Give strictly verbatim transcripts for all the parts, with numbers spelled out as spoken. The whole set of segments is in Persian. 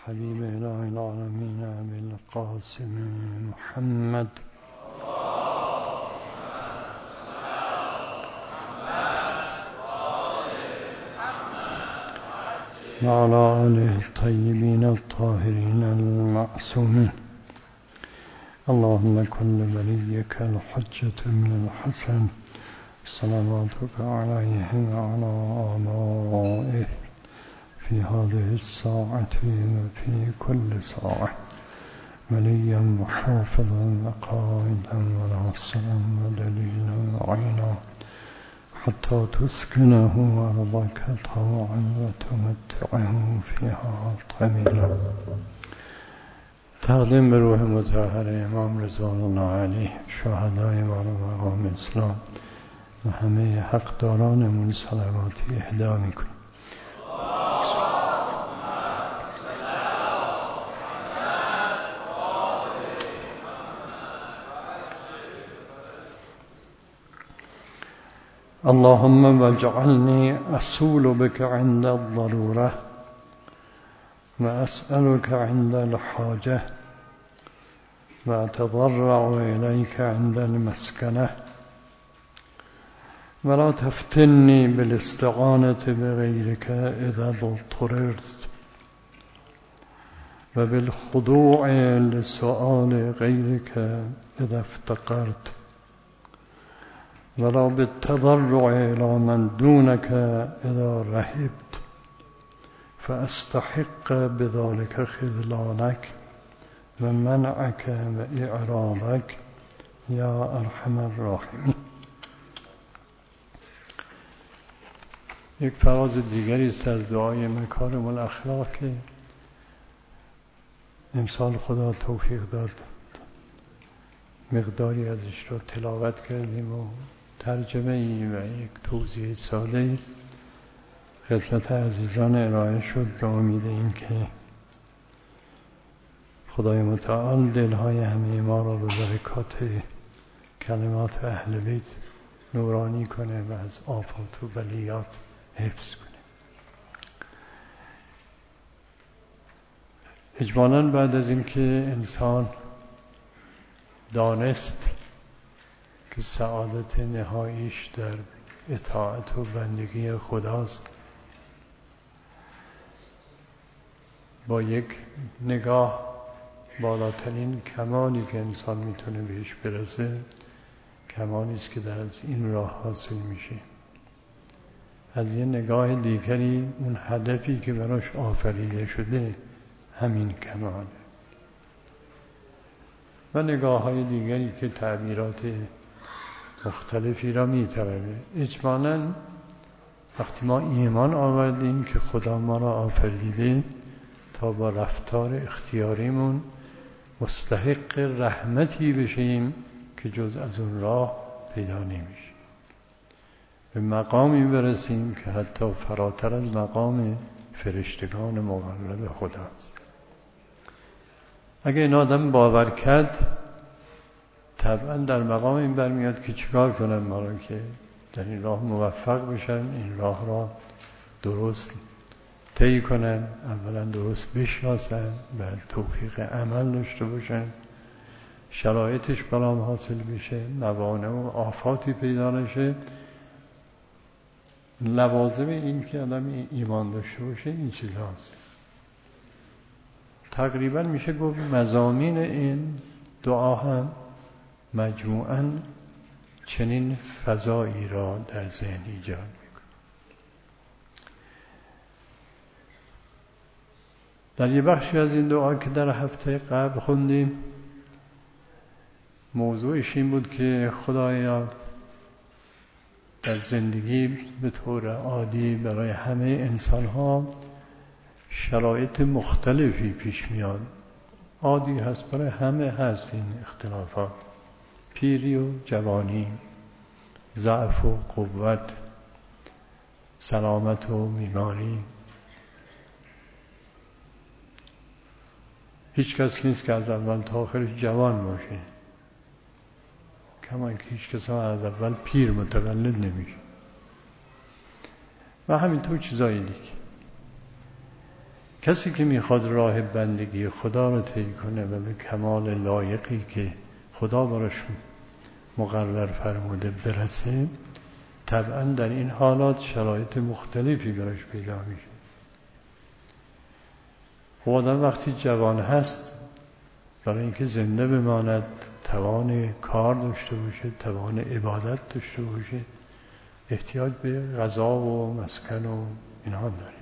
حبيب إله العالمين أبي القاسم محمد وعلى آله الطيبين الطاهرين المعصومين. اللهم كن لوليك الحجة من الحسن صلواتك عليه وعلى آبائه في هذه الساعة وفي كل ساعة وليا وحافظا وقائدا وناصرا ودليلا وعينا حتى تسكنه أرضك طوعا وتمتعه فيها طويلا. تقدیم به روح مطهر امام رضوان الله علیه، شهدای مال مقام اسلام و همه حقدارانمون صلواتی اهدا میکنیم. اللهم واجعلني أصول بك عند الضرورة وأسألك عند الحاجة وأتضرع إليك عند المسكنة ولا تفتني بالاستعانة بغيرك إذا اضطررت وبالخضوع لسؤال غيرك إذا افتقرت ولا بالتضرع إلى من دونك إذا رهبت فأستحق بذلك خذلانك ومنعك وإعراضك يا أرحم الراحمين. یک فراز دیگری است از دعای مکارم الاخلاق که امسال خدا توفیق داد مقداری ازش رو تلاوت کردیم و ترجمه ای و یک توضیح ساده خدمت عزیزان ارائه شد به امید این که خدای متعال دلهای همه ما را به برکات کلمات اهل بیت نورانی کنه و از آفات و بلیات حفظ کنه. اجمالاً بعد از این که انسان دانست که سعادت نهاییش در اطاعت و بندگی خداست، با یک نگاه بالاترین کمالی که انسان میتونه بهش برسه کمالی است که در این راه حاصل میشه. از یه نگاه دیگری اون هدفی که براش آفریده شده همین کماله و نگاه های دیگری که تعبیرات مختلفی را میتونه. اجمالاً وقتی ما ایمان آوردیم که خدا ما را آفریده تا با رفتار اختیاریمون مستحق رحمتی بشیم که جز از اون راه پیدا نمیشه، به مقامی برسیم که حتی فراتر از مقام فرشتگان مقرب خداست. اگه این آدم باور کرد طبعا در مقام این برمیاد که چیکار کنم ما را که در این راه موفق بشن، این راه را درست طی کنن، اولا درست بشناسن، بعد توفیق عمل داشته باشن، شرایطش برام حاصل بشه، موانع و آفاتی پیدا نشه. لوازم این که آدم ایمان داشته باشه این چیزاست. تقریبا میشه گفت مضامین این دعا هم مجموعاً چنین فضایی را در ذهن ایجاد میکنه. در یه بخشی از این دعا که در هفته قبل خوندیم موضوعش این بود که خدایا در زندگی به طور عادی برای همه انسان ها شرایط مختلفی پیش میاد، عادی هست، برای همه هست این اختلافات، پیری و جوانی، ضعف و قوت، سلامت و بیماری. هیچ کس نیست که از اول تا آخرش جوان باشه، کما اینکه هیچ کس هم از اول پیر متولد نمیشه و همینطور چیزایی دیگه کسی که میخواد راه بندگی خدا رو طی کنه و به کمال لایقی که خدا براش مقرر فرموده برسه، طبعا در این حالات شرایط مختلفی براش پیدا میشه. خب آدم وقتی جوان هست برای اینکه زنده بماند، توان کار داشته باشه، توان عبادت داشته باشه، احتیاج به غذا و مسکن و اینها داره.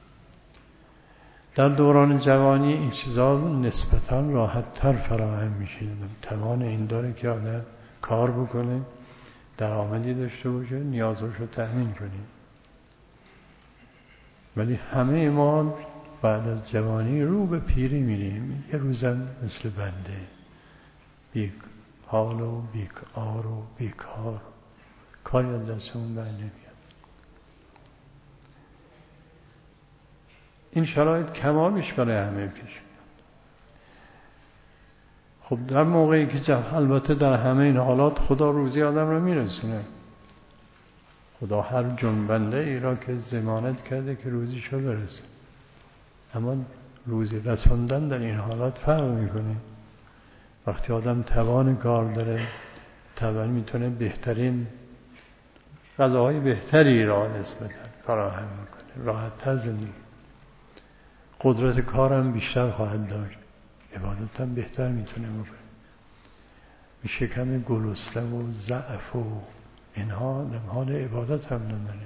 در دوران جوانی این چیزا نسبتاً راحت تر فراهم میشه. توان این داره که آدم کار بکنه، درآمدی داشته باشه، نیازش رو تأمین کنه. ولی همه ما بعد از جوانی رو به پیری میریم. یه روزم مثل بنده بیک حال و بیک آر و بیکار، کاری از دستمون بر نمیاد. این شرایط کمابیش برای همه پیش میاد. خب در موقعی که جب... البته در همه این حالات خدا روزی آدم رو میرسونه. خدا هر جنبنده ای را که ضمانت کرده که روزیشو برسه. اما روزی رساندن در این حالات فرق میکنه. وقتی آدم توان کار داره، طبعا میتونه بهترین غذاهای بهتری را نسبتا فراهم میکنه، راحت تر زندگی، قدرت کارم بیشتر خواهد داشت، عبادت هم بهتر میتونه بکنه. به شکم گلسنه و ضعف و اینها در حال عبادت هم نداره.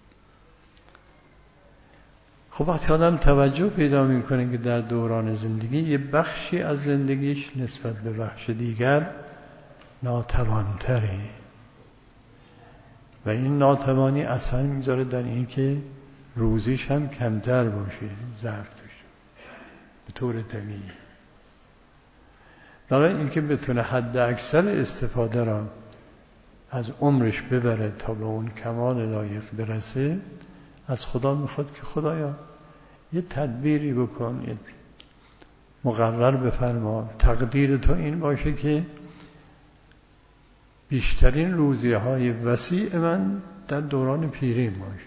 خب وقتی آدم توجه پیدا میکنه که در دوران زندگی یه بخشی از زندگیش نسبت به بخش دیگر ناتوانتره و این ناتوانی اثر میذاره در این که روزیش هم کمتر باشه، ضعف داشته به طور طبیعی. برای اینکه بتونه حد اکثر استفاده را از عمرش ببره تا به اون کمال لایق برسه، از خدا میخواد که خدایا یه تدبیری بکن، یه مقرر بفرما، تقدیر تو این باشه که بیشترین روزی های وسیع من در دوران پیری باشه.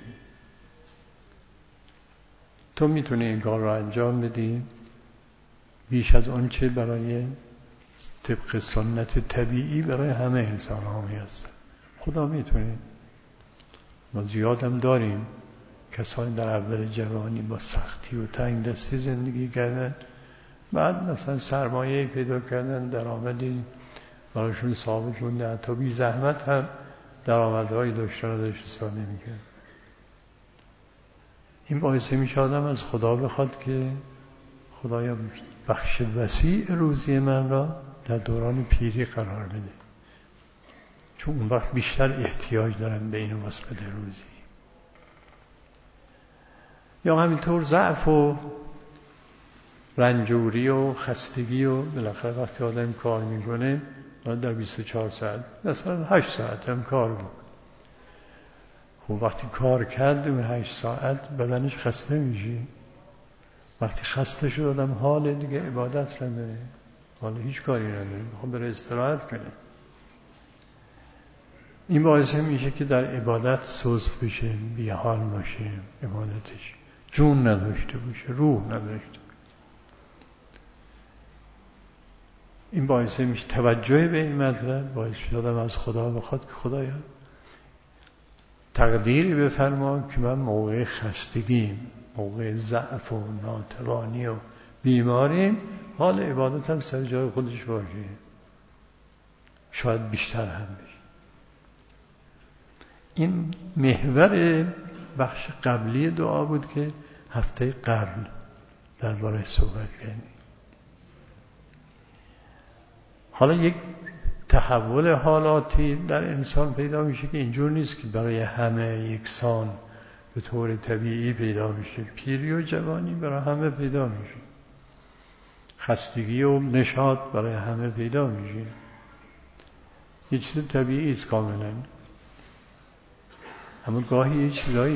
تو میتونی این کار را انجام بدی بیش از اون چه برای طبق سنت طبیعی برای همه انسان ها میرسه. خدا میتونه. ما زیادم داریم کسانی در اول جوانی با سختی و تنگ دستی زندگی کردن، بعد مثلا سرمایه پیدا کردن، درآمدی براشون ثابت مونده، حتی بی زحمت هم درآمدهایی داشتن و داشت استفاده میکرد. این باعث میشه آدم از خدا بخواد که خدایا بخش وسیع روزی من را در دوران پیری قرار بده، چون اون وقت بیشتر احتیاج دارم به این وسط روزی. یا همینطور ضعف و رنجوری و خستگی و بالاخره وقتی آدم کار میکنه در بیست و چهار ساعت مثلا هشت ساعت هم کار بود. خب وقتی کار کرد اون هشت ساعت بدنش خسته میشه. وقتی خسته شد آدم حال دیگه عبادت نداره، حال هیچ کاری نداره، خب بره استراحت کنه. این باعث میشه که در عبادت سست بشه، بی‌حال باشه، عبادتش جون نداشته باشه، روح نداشته. این باعث میشه توجه به این مطلب باعث شدم از خدا بخواد که خدایا تقدیری بفرما که من موقع خستگی، موقع ضعف و ناتوانی و بیماری حال عبادت هم سر جای خودش باشه، شاید بیشتر هم بشه. این محور بخش قبلی دعا بود که هفته قرن درباره صحبت کردیم. حالا یک تحول حالاتی در انسان پیدا میشه که اینجور نیست که برای همه یکسان به طور طبیعی پیدا میشه. پیری و جوانی برای همه پیدا میشه، خستگی و نشاط برای همه پیدا میشه. یه چیز طبیعی است کاملا. اما گاهی یه چیزایی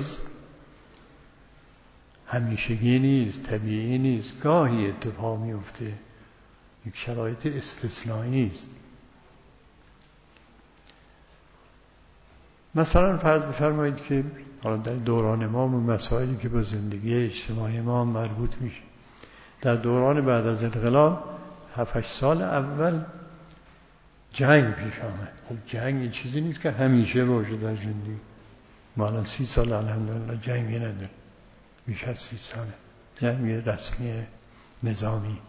همیشگی نیست، طبیعی نیست، گاهی اتفاق میفته، یک شرایط استثنایی است. مثلا فرض بفرمایید که حالا در دوران ما و مسائلی که با زندگی اجتماعی ما مربوط میشه، در دوران بعد از انقلاب هفت هشت سال اول جنگ پیش آمد. خب جنگ چیزی نیست که همیشه باشه در زندگی. ما الان سی سال الحمدلله جنگی نداریم، بیش از سی ساله جنگ رسمی نظامی.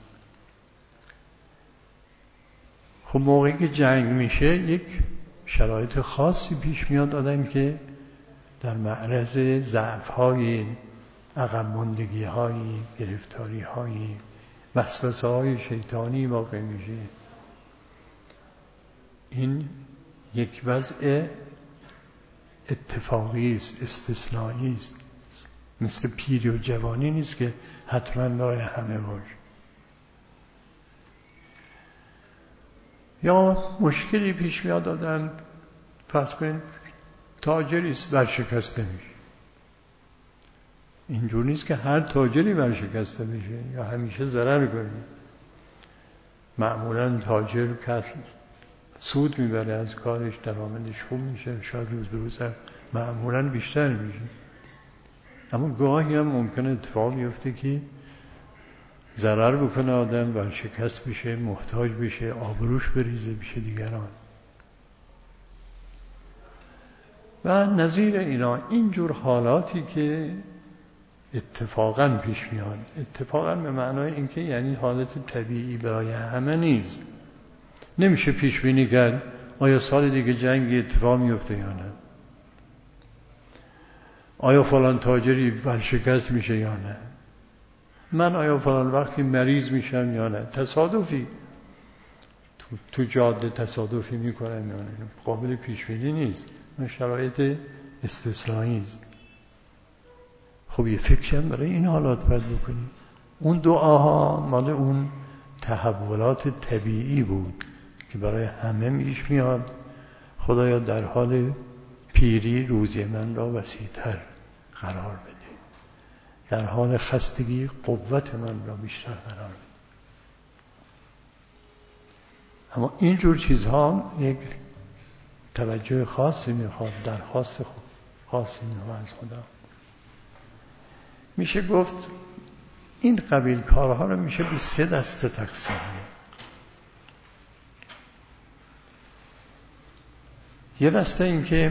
خب موقعی که جنگ میشه یک شرایط خاصی پیش میاد، آدم که در معرض ضعف‌های، عقب ماندگی‌های، گرفتاری‌های، وسوسه‌های شیطانی واقع میشه. این یک وضع اتفاقی است، استثنایی است، مثل پیری و جوانی نیست که حتما برای همه باشه. یا مشکلی پیش میاد، آدم فرض کنید تاجری است ورشکسته میشه. اینجور نیست که هر تاجری ورشکسته میشه یا همیشه ضرر کنه. معمولا تاجر کسب سود میبره از کارش، درآمدش خوب میشه، شاید روز به روز معمولا بیشتر میشه. اما گاهی هم ممکنه اتفاق بیفته که ضرر بکنه، آدم ورشکست بشه، محتاج بشه، آبروش بریزه بشه دیگران و نظیر اینا. اینجور حالاتی که اتفاقاً پیش میاد، اتفاقاً به معنای اینکه یعنی حالت طبیعی برای همه نیست. نمیشه پیش بینی کرد آیا سال دیگه جنگی اتفاق میفته یا نه، آیا فلان تاجری ورشکست میشه یا نه، من آیا فلان وقتی مریض میشم یا نه. تصادفی تو, تو جاده تصادفی میکنم یا نه، قابل پیش بینی نیست، شرایط استثنایی است. خب یه فکرم برای این حالات باید بکنیم. اون دعاها مال اون تحولات طبیعی بود که برای همه میش میاد. خدایا در حال پیری روزی من را وسیع‌تر قرار بده، در حال خستگی قوت من را بیشتر قرار بده. اما اینجور چیزها یک توجه خاصی میخواد، درخواست خاصی میخواد از خدا. میشه گفت این قبیل کارها رو میشه به سه دسته تقسیم کرد. یه دسته این که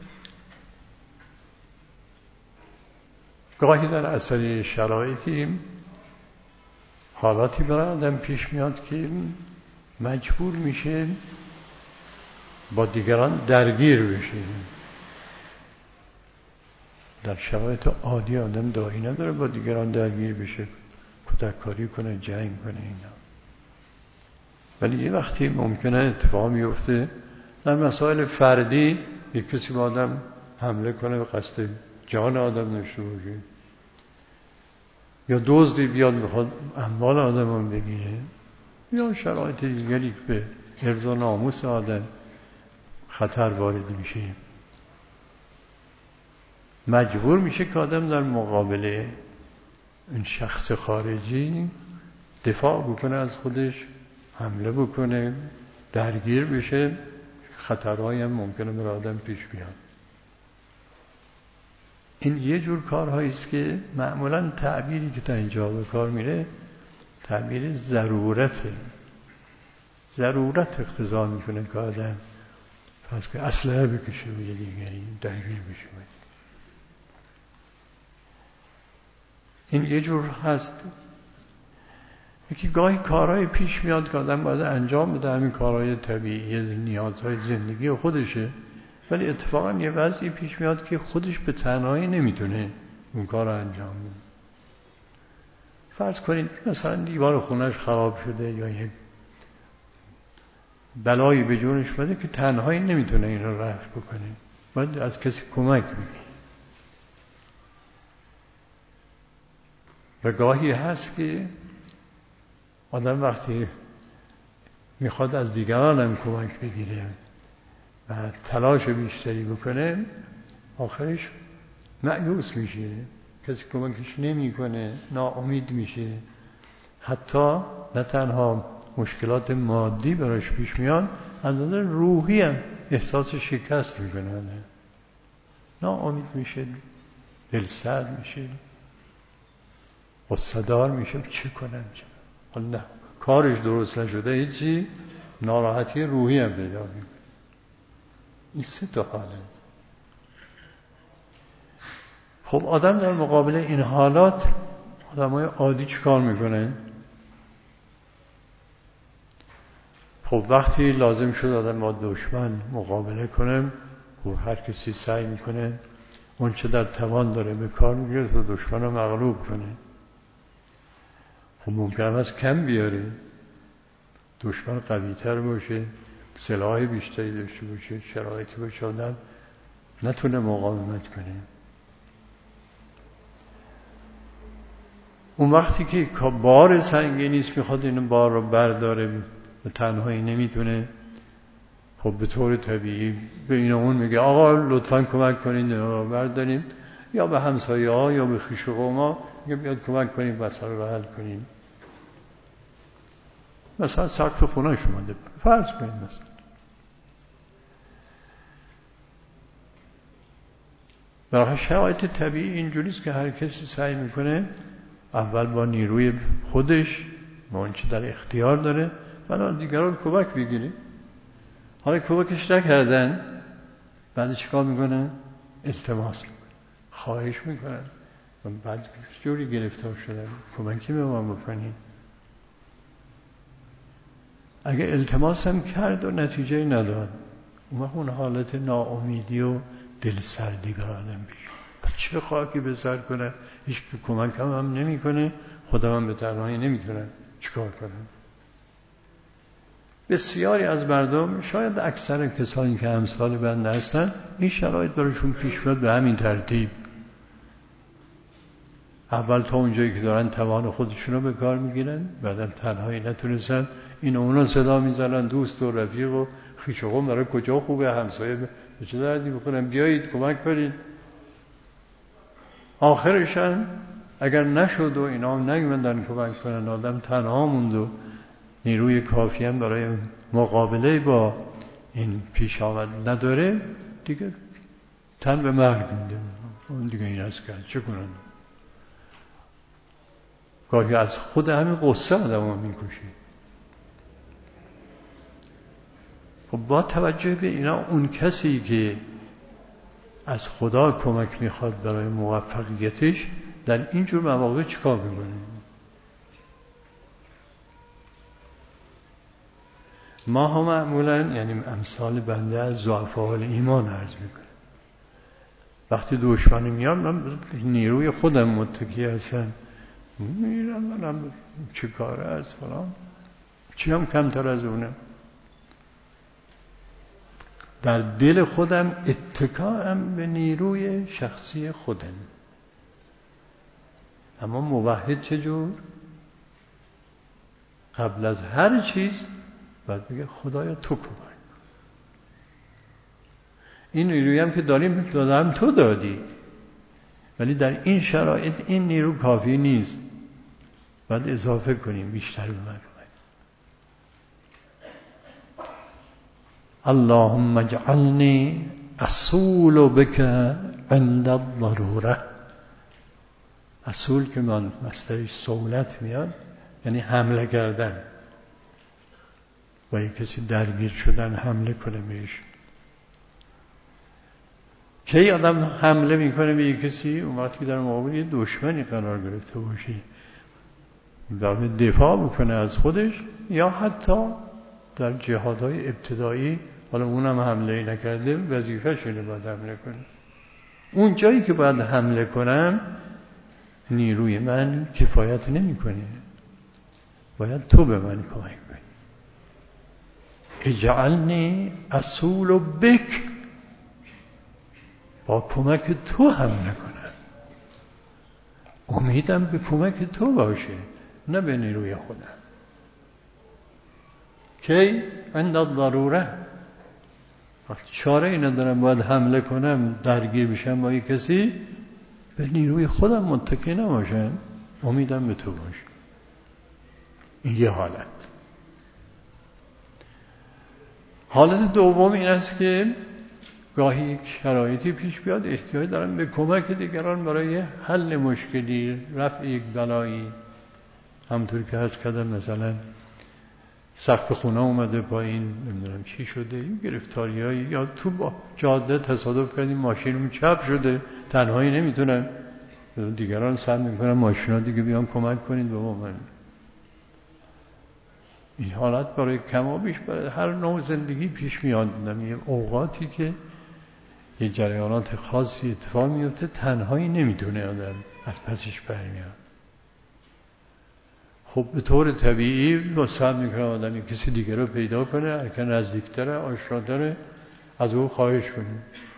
گاهی در اثر شرایطی حالاتی برای آدم پیش میاد که مجبور میشه با دیگران درگیر بشه. در شرایط عادی آدم داعی نداره با دیگران درگیر بشه، کتککاری کنه، جنگ کنه اینا. ولی یه وقتی ممکنه اتفاق میفته در مسائل فردی، یک کسی با آدم حمله کنه و قصد جان آدم داشته باشه، یا دزدی بیاد میخواد اموال آدم هم بگیره، یا شرایط دیگری به عرض و ناموس آدم خطر وارد میشه، مجبور میشه که آدم در مقابل این شخص خارجی دفاع بکنه از خودش، حمله بکنه، درگیر بشه. خطرهایی هم ممکنه برای آدم پیش بیاد. این یه جور کارهایی است که معمولا تعبیری که تا اینجا به کار میره تعبیر ضرورته. ضرورت اقتضا میکنه که آدم پس که اسلحه بکشه به دیگری، درگیر بشه. این یه جور هست. یکی گاهی کارهای پیش میاد که آدم باید انجام بده، همین کارهای طبیعی نیازهای زندگی خودشه، ولی اتفاقا یه وضعی پیش میاد که خودش به تنهایی نمیتونه اون کار رو انجام بده. فرض کنید مثلا دیوار خونش خراب شده یا یه بلایی به جونش بده که تنهایی نمیتونه این رو رفع بکنه، باید از کسی کمک بگیره. و گاهی هست که آدم وقتی میخواد از دیگران هم کمک بگیره و تلاش بیشتری بکنه، آخرش مایوس میشه، کسی کمکش نمیکنه، ناامید میشه، حتی نه تنها مشکلات مادی براش پیش میاد، از نظر روحی هم احساس شکست میکنه. ناامید میشه، دلسرد میشه، غصه‌دار میشه. چه کنم؟ حالا نه کارش درست نشده هیچی، ناراحتی روحی هم پیدا میکنه. این سه تا حالت. خب آدم در مقابل این حالات، آدمای عادی چی کار میکنه؟ خب وقتی لازم شد آدم با دشمن مقابله کنه، خب هر کسی سعی میکنه اون چه در توان داره به کار میگیره تا دشمن رو مغلوب کنه. خب ممکن است کم بیاره، دشمن قوی تر باشه، سلاح بیشتری داشته باشه، شرایطی باشه آدم نتونه مقاومت کنه. اون وقتی که بار سنگینی است میخواد این بار رو برداره، به تنهایی نمیتونه، خب به طور طبیعی به این اون میگه آقا لطفاً کمک کنین رو برداریم، یا به همسایه ها یا به خویش و قوما میگه بیاد کمک کنین مسئله رو حل کنین. مثلا سقف خونه اومده، فرض کنین مثلا برای شرایط طبیعی اینجوریست که هر کسی سعی میکنه اول با نیروی خودش، با اون چه در اختیار داره، بعد دیگران کمک بگیره. حالا کمکش نکردن، بعد چیکار میکنن؟ التماس میکنن، خواهش میکنن، بعد جوری گرفتار شدن کمکی به ما بکنید. اگه التماس هم کرد و نتیجه نداد، اون اون حالت ناامیدی و دلسردی به آدم پیش. چه خاکی به سر کنه، هیچ که کمک هم, هم نمی کنه، خودم هم به تنهایی نمیتونم چیکار کنم. بسیاری از مردم، شاید اکثر کسانی که امثال بنده هستن، این شرایط براشون پیش میاد به همین ترتیب. اول تا اونجایی که دارن توان خودشون رو به کار میگیرن، بعدم تنهایی نتونستن، این اونا صدا میزنن دوست و رفیق و خویش و قوم برای کجا خوبه، همسایه به چه دردی بخورن، بیایید کمک کنید. آخرشن اگر نشد و اینا هم نگمندن کمک کنن، آدم تنها موند و نیروی کافی هم برای مقابله با این پیش آمد نداره، دیگه تن به مرگ میده. اون دیگه این است که چه کنن؟ گاهی از خود همین غصه آدم ها میکشه. خب با توجه به اینا، اون کسی که از خدا کمک میخواد برای موفقیتش، در اینجور مواقع چیکار میکنه؟ ما ها معمولا، یعنی امثال بنده از ضعفاء ایمان عرض میکنه، وقتی دشمنی میاد من نیروی خودم متکی هستم، میرم منم چه کاره از فلان، چی هم کمتر از اونم، در دل خودم اتکایم به نیروی شخصی خودم. اما موحد چجور؟ قبل از هر چیز باید بگه خدایا تو کمک. این نیرویی هم که داریم دادم تو دادی، ولی در این شرایط این نیرو کافی نیست، باید اضافه کنیم، بیشتر به من کمک. اللهم اجعلنی اصول بک عند الضروره. اصول که من مصدرش صولت میاد، یعنی حمله کردن، با یک کسی درگیر شدن، حمله کنه بهش. کی آدم حمله میکنه به یک کسی؟ اون وقتی در مقابل یه دشمنی قرار گرفته باشه، در دفاع میکنه از خودش، یا حتی در جهادهای ابتدایی، حالا اونم حمله نکرده، وظیفه‌ش اینه باید حمله کنه. اون جایی که باید حمله کنم، نیروی من کفایت نمیکنه، باید تو به من کمک کنی. اجعلنی اصول بک، با کمک تو حمله کنم، امیدم به کمک تو باشه، نه به نیروی خودم. کی؟ عند الضروره. وقتی چاره ای ندارم باید حمله کنم، درگیر بشم با یک کسی، به نیروی خودم متکی نباشم، امیدم به تو باشه. این یه حالت. حالت دوم این است که گاهی یک شرایطی پیش بیاد احتیاج دارن به کمک دیگران برای حل مشکلی، رفع یک بلایی. همطور که عرض کردم مثلا سقف خونه اومده پایین، نمیدونم چی شده، گرفتاریایی، یا تو با جاده تصادف کردیم ماشینمون چپ شده، تنهایی نمیتونن، دیگران سعی میکنن ماشینا دیگه بیان کمک کنین به ما. من این حالت برای کمابیش برای هر نوع زندگی پیش میاد. یه اوقاتی که یه جریانات خاصی اتفاق میفته، تنهایی نمیتونه آدم از پسش برمیاد. خب به طور طبیعی مصاب میکنه آدم کسی دیگر رو پیدا کنه، اگر نزدیکتره، آشناتره، از او خواهش کنه.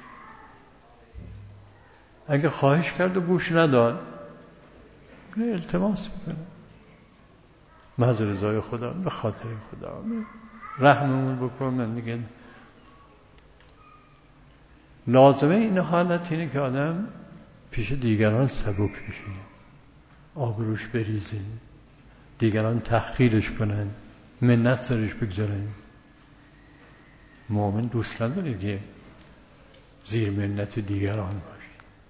اگه خواهش کرد و گوش نداد، التماس میکنه محض رضای خدا، به خاطر خدا رحممون بکن. من دیگه لازمه این حالت اینه که آدم پیش دیگران سبک بشه، آبروش بریزه، دیگران تحقیرش کنن، منت سرش بگذارن. مؤمن دوست نداره که زیر منت دیگران باشه.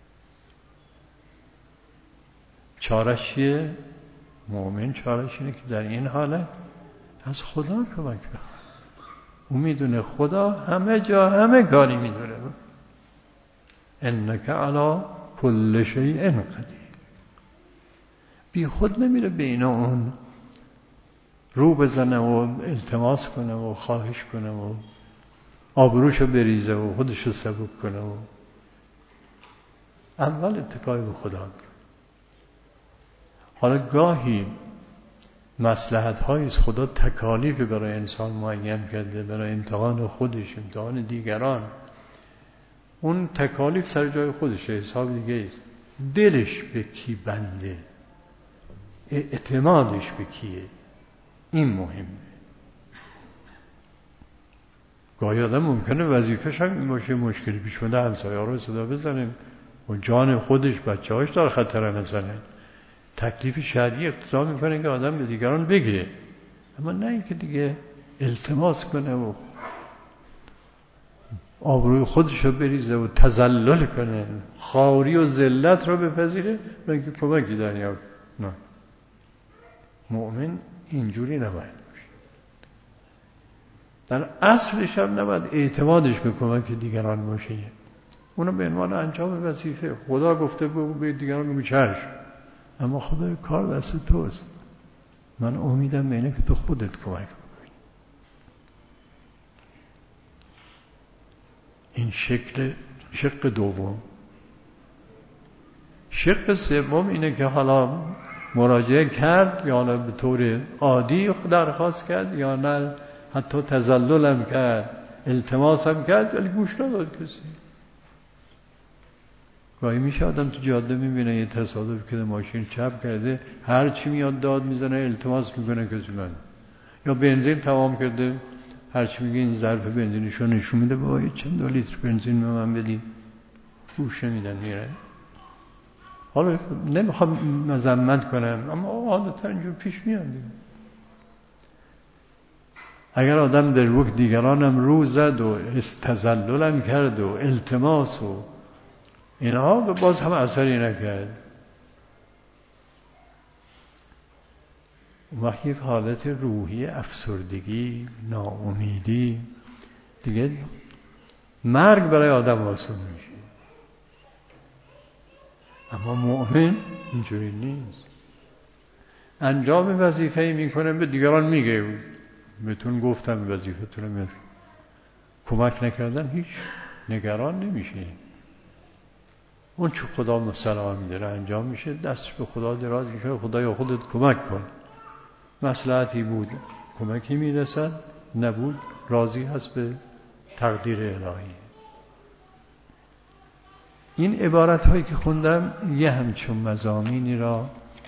چارش چیه؟ مؤمن چارش اینه که در این حالت از خدا کمک بخواد. او میدونه خدا همه جا همه کاری میدونه. انک علی کل شیء قدیر. بی خود نمیره بین اون رو بزنه و التماس کنه و خواهش کنه و آبروشو بریزه و خودشو سبک کنه و اول اتکای به خدا کنه. حالا گاهی مصلحت هایی از خدا تکالیف برای انسان معین کرده، برای امتحان خودش، امتحان دیگران. اون تکالیف سر جای خودشه، حساب دیگه است. دلش به کی بنده، اعتمادش به کیه، این مهمه. گاهی آدم ممکنه وظیفه‌ش هم این باشه، مشکلی پیش اومده همسایه‌ها رو صدا بزنه و جان خودش، بچه‌هاش در خطر نزنه. تکلیف شرعی اقتضا میکنه که آدم به دیگران بگیره، اما نه اینکه دیگه التماس کنه و آبروی خودش رو بریزه و تذلل کنه، خواری و ذلت رو بپذیره برای اینکه کمکی دریافت. نه، مؤمن اینجوری نباید باشه. در اصلش هم نباید اعتمادش به کمک دیگران باشه. اونو به عنوان انجام وظیفه خدا گفته به دیگران بگو چشم، اما خدای کار دست توست. من امیدم به اینه که تو خودت کمک بکنی. این شکل شق دوم. شق سوم اینه که حالا مراجعه کرد یا نه به طور عادی درخواست کرد یا نه حتی تذللم کرد، التماسم کرد، ولی گوش نداد کسی. گاهی میشه آدم تو جاده میبینه یه تصادف کرده، ماشین چپ کرده، هر چی میاد داد میزنه، التماس میکنه کسی من. یا بنزین تمام کرده، هر چی میگه این ظرف بنزینشو نشون میده، بابا چند لیتر بنزین به من بدین. گوش نمیدن، میره. حالا نمیخوام مذمت کنم، اما عادتا اینجور پیش میاد. اگر آدم در وقت دیگرانم رو زد و تذللم کرد و التماس و اینها، باز هم اثری نکرد، اون وقت یک حالت روحی افسردگی، ناامیدی، دیگه مرگ برای آدم آسون میشه. اما مؤمن اینجوری نیست. انجام وظیفه‌ای میکنه، به دیگران میگه بهتون گفتم وظیفتون رو میاد. کمک نکردن هیچ نگران نمیشه. اون چه خدا مستلام میده انجام میشه، دستش به خدا دراز میشه، خدایا خودت کمک کن. مصلحتی بود کمکی میرسد، نبود راضی هست به تقدیر الهی. این عبارت هایی که خوندم یه همچون مضامینی را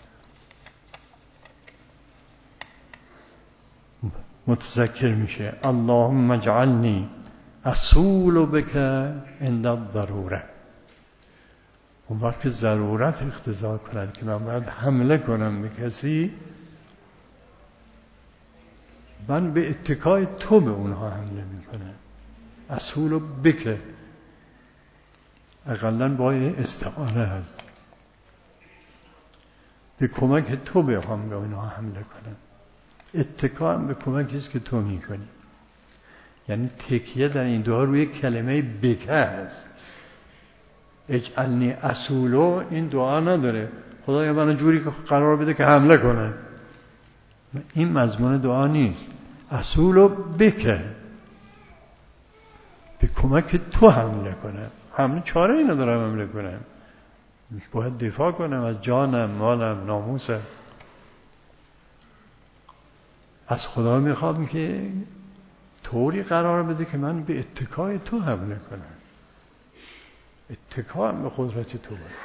متذکر میشه. اللهم اجعلنی اصول بک عند الضروره. اون وقت که ضرورت اقتضا کند که من باید حمله کنم به کسی، من به اتکای تو به اونها حمله میکنم. اصول بک، اقلا با استعانه هست. به کمک تو بخوام به اونها حمله کنم. اتکا هم به کمکی است که تو میکنی. یعنی تکیه در این دعا روی کلمه بکه هست. اجعلنی اصولو این دعا نداره خدایا منو جوری که قرار بده که حمله کنه. این مضمون دعا نیست. اصولو بکه، به کمک تو حمله کنم. حمله چاره ای ندارم حمله کنم، باید دفاع کنم از جانم، مالم، ناموسم. از خدا میخوام که طوری قرار بده که من به اتکای تو حمله کنم. اتکا هم به قدرت تو باید.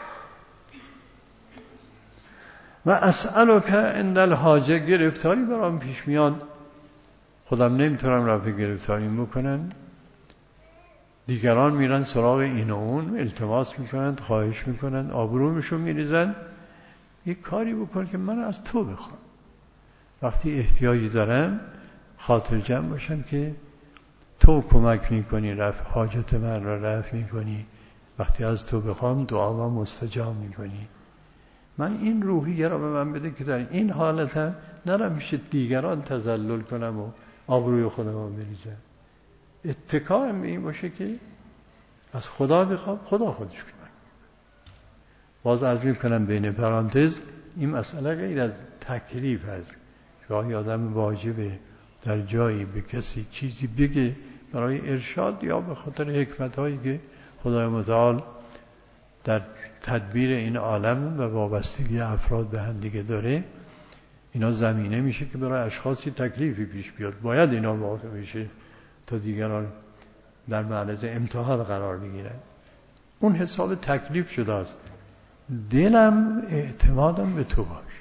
و اسألک عند الحاجه، گرفتاری برام پیش میاد، خودم نمیتونم رفع گرفتاری بکنم، دیگران میرن سراغ این و اون، التماس میکنن، خواهش میکنن، آبرومشون میریزن. یک کاری بکن که من از تو بخوام. وقتی احتیاجی دارم خاطر جمع باشم که تو کمک میکنی، رفع حاجت من را رفع میکنی. وقتی از تو بخوام دعا مستجاب میکنی. من این روحیه را به من بده که در این حالت نرم میشه دیگران تذلل کنم و آبروی خودم بریزم. اتکا هم این باشه که از خدا بخوام، خدا خودش کنم. باز عرض میکنم بین پرانتز این مسئله غیر از تکلیف هست. گاهی آدم واجبه در جایی به کسی چیزی بگه برای ارشاد یا به خاطر حکمت هایی که خدای متعال در تدبیر این عالم و وابستگی افراد به هم دیگه داره. اینا زمینه میشه که برای اشخاصی تکلیفی پیش بیاد، باید اینا واقع میشه تا دیگران در معرض امتحان قرار بگیرن. اون حساب تکلیف شده است. دلم اعتمادم به تو باش.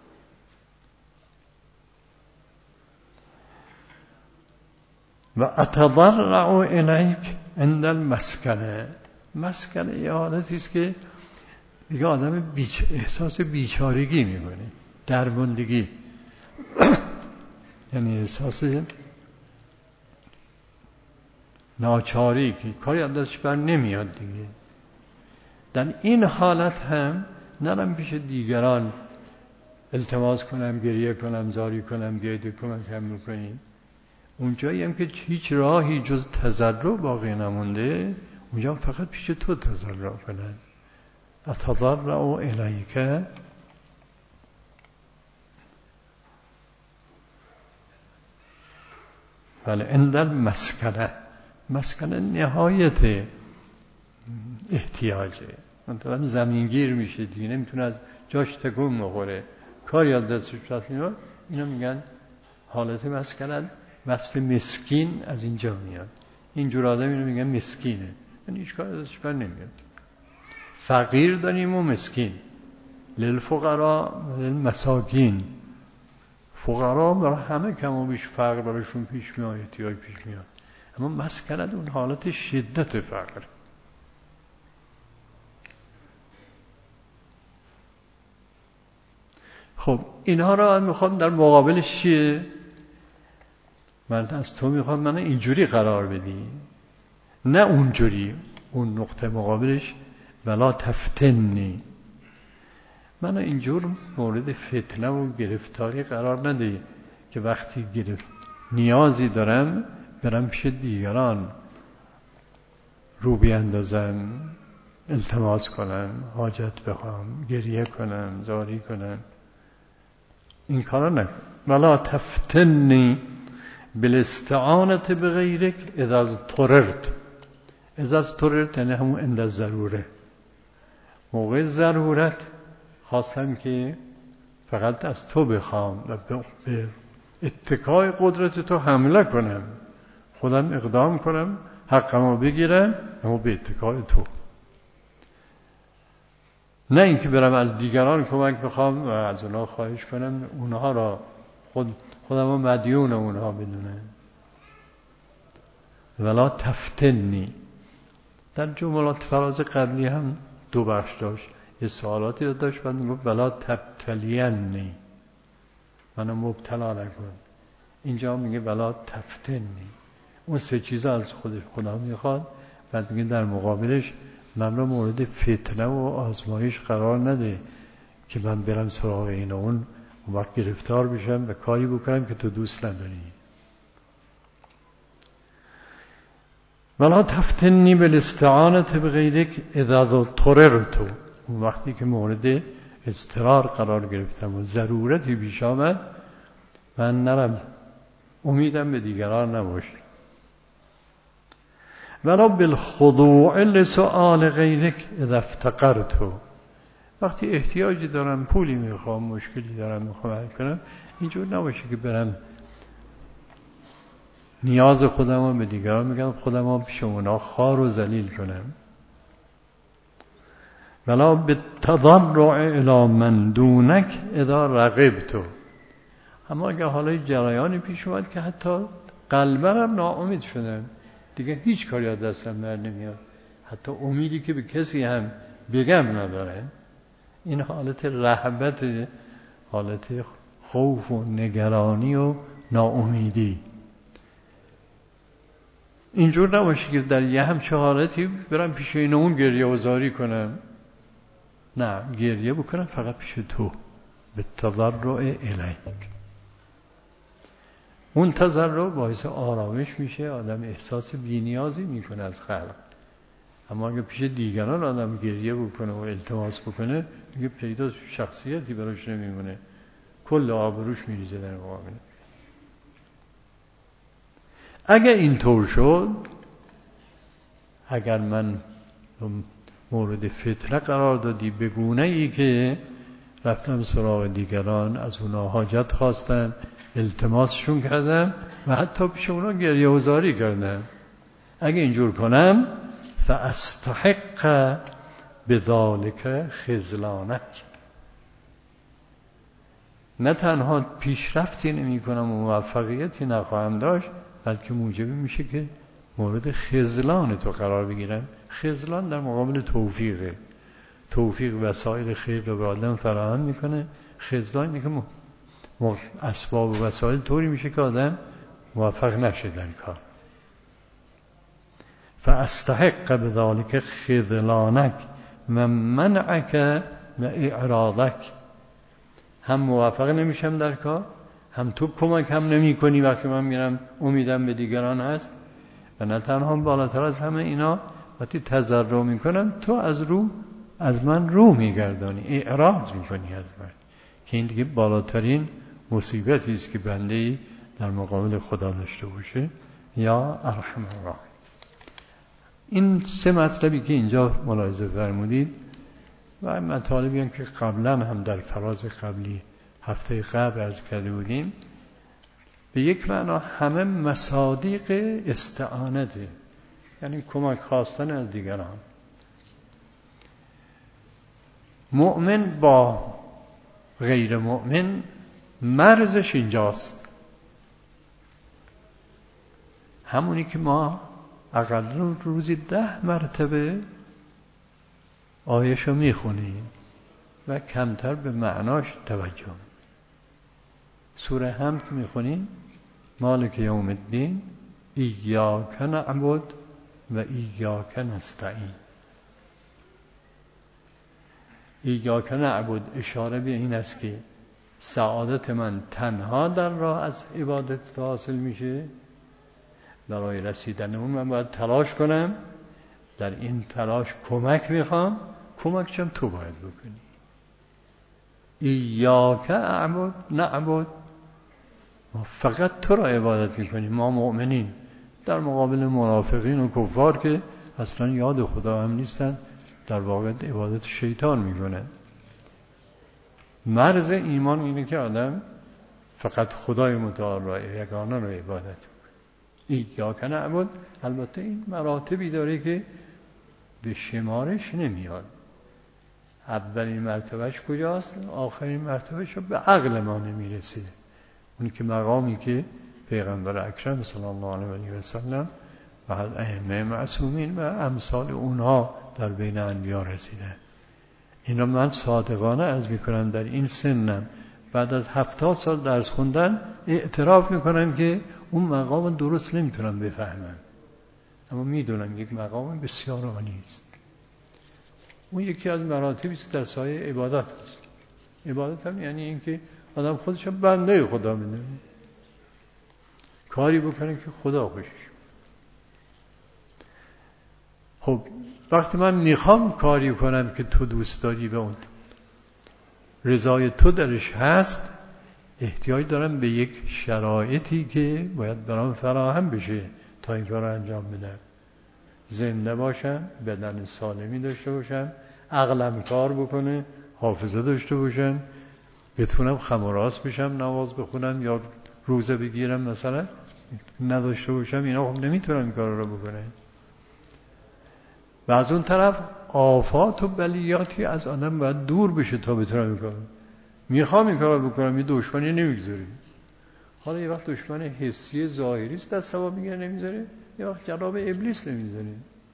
و اتضرع الیک عند المسکنه. مسکنه یه حالتی است که دیگه آدم بیچ... احساس بیچارگی میکنه، درماندگی، یعنی احساس ناچاری که کاری از دستش بر نمیاد دیگه. در این حالت هم نرم پیش دیگران التماس کنم، گریه کنم، زاری کنم، گیده کمک هم میکنیم. اونجایی هم که هیچ راهی جز تضرع باقی نمونده، اونجا فقط پیش تو تضرع کنن. اتضرع الیک. بله، عند المسکنه. مسکنه نهایت احتیاجه. مثلا زمینگیر میشه دیگه، نمیتونه از جاش تکون بخوره، کاری از دستش رفت. اینا میگن حالت مسکنه. وصف مسکین از اینجا میاد. اینجور آدم اینو میگن مسکینه، یعنی هیچ کاری از دستش بر نمیاد. فقیر داریم و مسکین. للفقراء للمساکین. فقرا برای همه کم و بیش فقر برایشون پیش میاد، احتیاج پیش میاد. اما مسکنه اون حالت شدت فقر. خب اینها را میخوام در مقابلش چیه؟ من از تو میخوام من اینجوری قرار بدی، نه اونجوری. اون نقطه مقابلش ولا تفتنی، من اینجور مورد فتنه و گرفتاری قرار نده که وقتی گرفت نیازی دارم برم پیش دیگران رو بیاندازم، التماس کنم، حاجت بخوام، گریه کنم، زاری کنم. این کارا نکن. ولا تفتنی بالاستعانت بغیرک اذا اضطررت. اذا اضطررت یعنی همون عند الضروره. موقع ضرورت خواستم که فقط از تو بخوام و به اتکای قدرت تو حمله کنم، خودم اقدام کنم، حقمو بگیرم، اما به اتکای تو. نه اینکه برم از دیگران کمک بخوام و از اونها خواهش کنم اونها را خود خودمو مدیون اونها بدونم. ولا تفتنی. در جملات فراز قبلی هم دو بخش داشت. یه سوالاتی داشت، بعد میگفت ولا تبتلینی، منو مبتلا نکن. اینجا میگه ولا تفتنی. اون سه چیزا از خودش خدا میخواد، بعد میگه در مقابلش من رو مورد فتنه و آزمایش قرار نده که من برم سراغ این اون اون وقت گرفتار بشم و کاری بکنم که تو دوست نداری. ولا تفتنی بالاستعانة بغیرک اذا اضطررت، اون وقتی که مورد اضطرار قرار گرفتم و ضرورتی پیش آمد من نرم امیدم به دیگران نباشه. ولا بالخضوع لسؤال غیرک اذا افتقرت، وقتی احتیاجی دارم، پولی میخوام، مشکلی دارم میخوام حل کنم، اینجور نباشه که برم نیاز خودم رو به دیگران میگم، خودم رو پیش اونا خوار و ذلیل کنم. ولا بالتضرع الی من دونک اذا رغبت، اما اگه حالا جریانی پیش اومد که حتی قلبم ناامید شدم، دیگه هیچ کاری از دستم بر نمیاد، حتی امیدی که به کسی هم بگم نداره، این حالت رهبت، حالت خوف و نگرانی و ناامیدی. اینجور نباشه که در یه همچه حالتی برم پیش این اون گریه و زاری کنم، نه، گریه بکنم فقط پیش تو، به تضرع الیک. اون تضرع باعث آرامش میشه، آدم احساس بی‌نیازی میکنه از خلق. اما اگه پیش دیگران آدم گریه بکنه و التماس بکنه، دیگه پیدا شخصیتی براش نمیمونه، کل آبروش میریزه در مقابل. اگه اینطور شد، اگر من مورد فتنه قرار دادی به گونه ای که رفتم سراغ دیگران، از اونا حاجت خواستم، التماسشون کردم و حتی پیش اونا گریه و زاری کردم، اگه اینجور کنم فاستحق بذالک خذلانک، نه تنها پیشرفتی نمی کنم و موفقیتی نخواهم داشت، بلکه موجب میشه که مورد خذلان تو قرار بگیرم. خذلان در مقابل توفیقه. توفیق وسایل خیر رو به آدم فراهم میکنه، خذلان اینه که اسباب و وسایل طوری میشه که آدم موفق نشه در کار. فاستحق بذلك خذلانک و منعک و اعراضک، هم موفق نمیشم در کار، هم تو کمک هم نمی کنی وقتی من میرم امیدم به دیگران هست، و نه تنها بالاتر از همه اینا وقتی تضرع میکنم تو از رو از من رو میگردانی، اعراض میکنی از من، که این دیگه بالاترین مصیبتی است که بنده‌ای در مقابل خدا داشته باشه. یا ارحم الراحمین. این سه مطلبی که اینجا ملاحظه فرمودید و مطالبی هم که قبلا هم در فراز قبلی هفته قبل عرض کرده بودیم، به یک معنا همه مصادیق استعانته، یعنی کمک خواستن از دیگران. مؤمن با غیر مؤمن مرزش اینجاست، همونی که ما اقل روزی ده مرتبه آیه‌شو میخونیم و کمتر به معناش توجه. سوره حمد که میخونیم مالک یوم الدین ایاک نعبد و ایاک نستعین. ایاک نعبد اشاره به این است که سعادت من تنها در راه از عبادت حاصل میشه، برای رسیدن اون من باید تلاش کنم، در این تلاش کمک میخوام، کمک چم تو باید بکنی. ایاک اعبد نعبد، ما فقط تو را عبادت میکنیم، ما مؤمنین، در مقابل منافقین و کفار که اصلا یاد خدا هم نیستن، در واقع عبادت شیطان میکنن. مرز ایمان اینه که آدم فقط خدای متعال را یگانه را عبادت کنه. ایاک نعبد، البته این مراتبی داره که به شمارش نمیاد. اولین مرتبهش کجاست؟ آخرین مرتبهش به عقل ما نمیرسه. اون که مقامی که پیغمبر اکرم صلی الله علیه و سلم و ائمه معصومین و امثال اونها در بین انبیا رسیدن. اینا من صادقانه عرض میکنم در این سنم بعد از هفتاد سال درس خوندن اعتراف میکنم که اون مقام درست نمیتونم بفهمم، اما میدونم یک مقام بسیار عالی است. اون یکی از مراتبی است در سایه عبادت است. عبادت هم یعنی اینکه آدم خودش بنده خدا میدونه، کاری بکنه که خدا خوشش. خب وقتی من میخوام کاری کنم که تو دوست داری و اون رضای تو درش هست، احتیاج دارم به یک شرایطی که باید برام فراهم بشه تا این کار رو انجام بدم. زنده باشم، بدن سالمی داشته باشم، عقلم کار بکنه، حافظه داشته باشم، بتونم خم و راست بشم، نماز بخونم یا روزه بگیرم مثلا نداشته باشم، اینا خب نمیتونم این کار رو بکنه. و از اون طرف آفات و بلیاتی از آدم باید دور بشه تا بتونم این کار. میخوام این کار رو بکنم، یه دشمنی نمیگذاریم. حالا یه وقت دشمن حسی ظاهری است دست ثواب میگیره نمیذاره، یه وقت جناب ابلیس نمیذاره.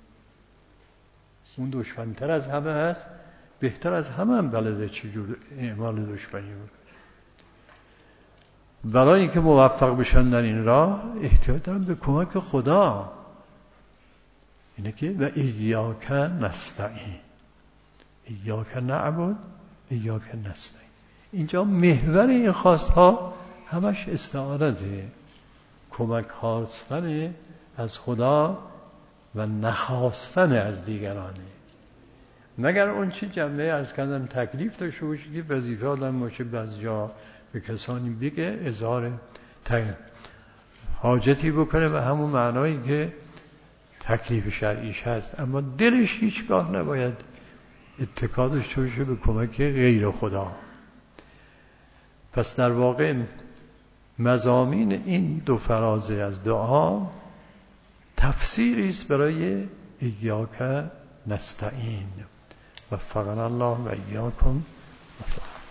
اون دشمنتر از همه هست، بهتر از همه هم بلده چجور اعمال دشمنی بکنه. برای اینکه موفق بشن در این راه احتیاج دارن به کمک خدا. اینه که و ایاک نستعین، ایاک نعبد ایاک نستعین. اینجا محور این خواستها همش استعارته، کمک خواستن از خدا و نخواستن از دیگرانه. مگر اون چی جنبه عرض کردم تکلیف داشته باشه که وظیفه آدم باشه بعضی جا به کسانی بگه اظهار حاجتی بکنه و همون معنایی که تکلیف شرعیش هست، اما دلش هیچگاه نباید اتکا داشته باشه به کمک غیر خدا. پس در واقع مضامین این دو فرازه از دعا تفسیری است برای ایاک نستعین. وفقنا الله و ایاکم.